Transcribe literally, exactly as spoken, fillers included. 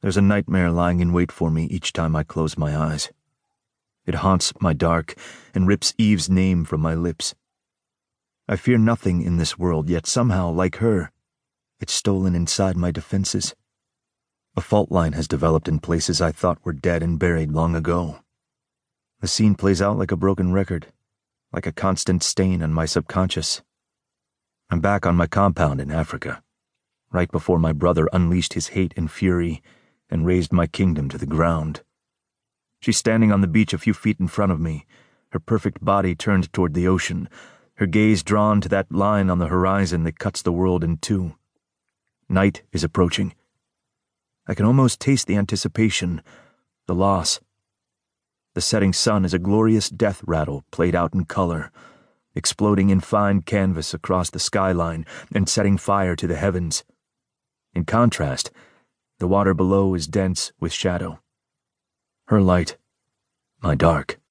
There's a nightmare lying in wait for me each time I close my eyes. It haunts my dark and rips Eve's name from my lips. I fear nothing in this world, yet somehow, like her, it's stolen inside my defenses. A fault line has developed in places I thought were dead and buried long ago. The scene plays out like a broken record, like a constant stain on my subconscious. I'm back on my compound in Africa, right before my brother unleashed his hate and fury and razed my kingdom to the ground. She's standing on the beach a few feet in front of me, her perfect body turned toward the ocean, her gaze drawn to that line on the horizon that cuts the world in two. Night is approaching. I can almost taste the anticipation, the loss. The setting sun is a glorious death rattle played out in color, exploding in fine canvas across the skyline and setting fire to the heavens. In contrast, the water below is dense with shadow. Her light, my dark.